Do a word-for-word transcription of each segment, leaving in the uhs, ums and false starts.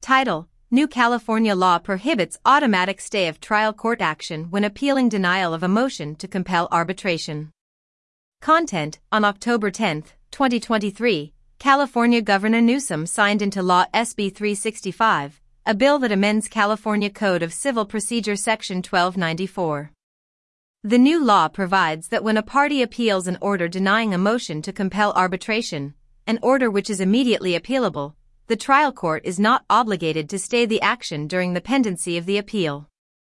Title: New California law prohibits automatic stay of trial court action when appealing denial of a motion to compel arbitration. Content: On October tenth, twenty twenty-three, California Governor Newsom signed into law S B three sixty-five, a bill that amends California Code of Civil Procedure Section twelve ninety-four. The new law provides that when a party appeals an order denying a motion to compel arbitration, an order which is immediately appealable, the trial court is not obligated to stay the action during the pendency of the appeal.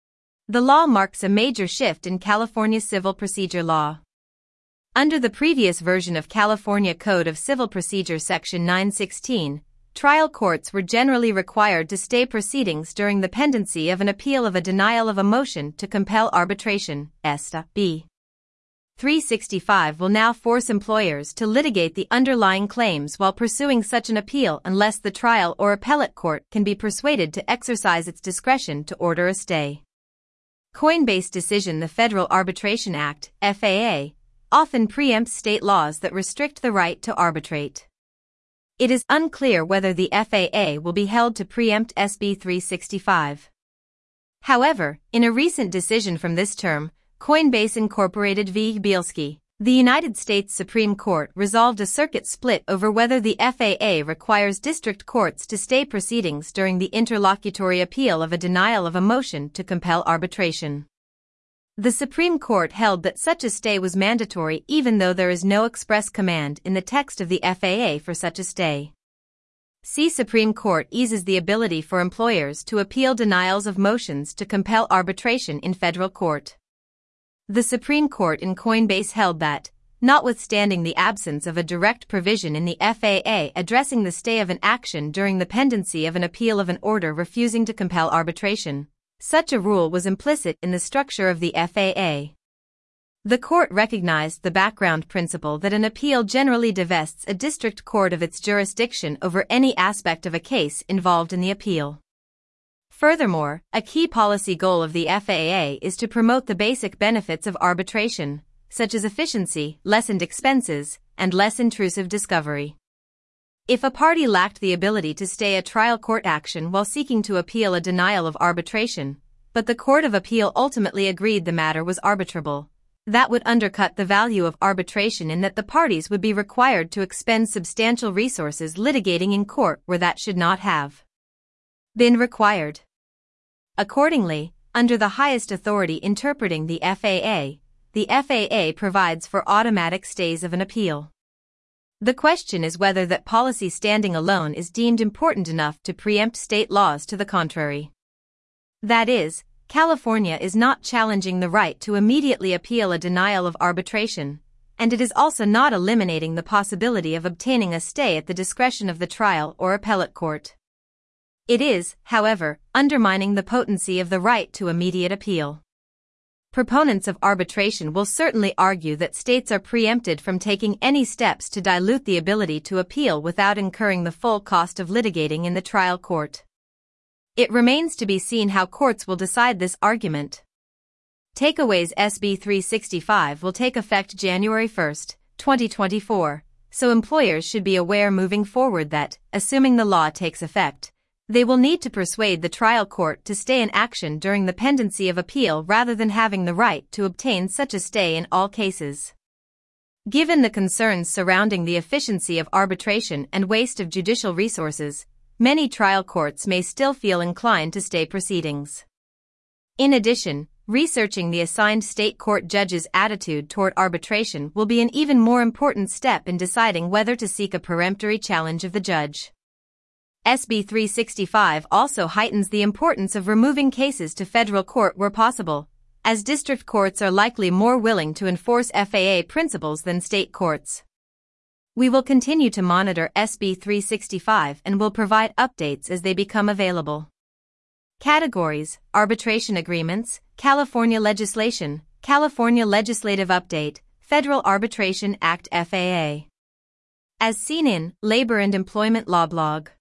The law marks a major shift in California civil procedure law. Under the previous version of California Code of Civil Procedure Section nine sixteen, trial courts were generally required to stay proceedings during the pendency of an appeal of a denial of a motion to compel arbitration. S B three sixty-five will now force employers to litigate the underlying claims while pursuing such an appeal unless the trial or appellate court can be persuaded to exercise its discretion to order a stay. Coinbase decision: The Federal Arbitration Act, F A A, often preempts state laws that restrict the right to arbitrate. It is unclear whether the F A A will be held to preempt S B three sixty-five. However, in a recent decision from this term, Coinbase Incorporated v. Bielski, the United States Supreme Court resolved a circuit split over whether the F A A requires district courts to stay proceedings during the interlocutory appeal of a denial of a motion to compel arbitration. The Supreme Court held that such a stay was mandatory even though there is no express command in the text of the F A A for such a stay. See Supreme Court eases the ability for employers to appeal denials of motions to compel arbitration in federal court. The Supreme Court in Coinbase held that, notwithstanding the absence of a direct provision in the F A A addressing the stay of an action during the pendency of an appeal of an order refusing to compel arbitration, such a rule was implicit in the structure of the F A A. The court recognized the background principle that an appeal generally divests a district court of its jurisdiction over any aspect of a case involved in the appeal. Furthermore, a key policy goal of the F A A is to promote the basic benefits of arbitration, such as efficiency, lessened expenses, and less intrusive discovery. If a party lacked the ability to stay a trial court action while seeking to appeal a denial of arbitration, but the Court of Appeal ultimately agreed the matter was arbitrable, that would undercut the value of arbitration in that the parties would be required to expend substantial resources litigating in court where that should not have been required. Accordingly, under the highest authority interpreting the F A A, the F A A provides for automatic stays of an appeal. The question is whether that policy standing alone is deemed important enough to preempt state laws to the contrary. That is, California is not challenging the right to immediately appeal a denial of arbitration, and it is also not eliminating the possibility of obtaining a stay at the discretion of the trial or appellate court. It is, however, undermining the potency of the right to immediate appeal. Proponents of arbitration will certainly argue that states are preempted from taking any steps to dilute the ability to appeal without incurring the full cost of litigating in the trial court. It remains to be seen how courts will decide this argument. Takeaways: S B three sixty-five will take effect January first, twenty twenty-four, so employers should be aware moving forward that, assuming the law takes effect, they will need to persuade the trial court to stay an action during the pendency of appeal rather than having the right to obtain such a stay in all cases. Given the concerns surrounding the efficiency of arbitration and waste of judicial resources, many trial courts may still feel inclined to stay proceedings. In addition, researching the assigned state court judge's attitude toward arbitration will be an even more important step in deciding whether to seek a peremptory challenge of the judge. S B three sixty-five also heightens the importance of removing cases to federal court where possible, as district courts are likely more willing to enforce F A A principles than state courts. We will continue to monitor S B three sixty-five and will provide updates as they become available. Categories: Arbitration Agreements, California Legislation, California Legislative Update, Federal Arbitration Act F A A. As seen in Labor and Employment Law blog.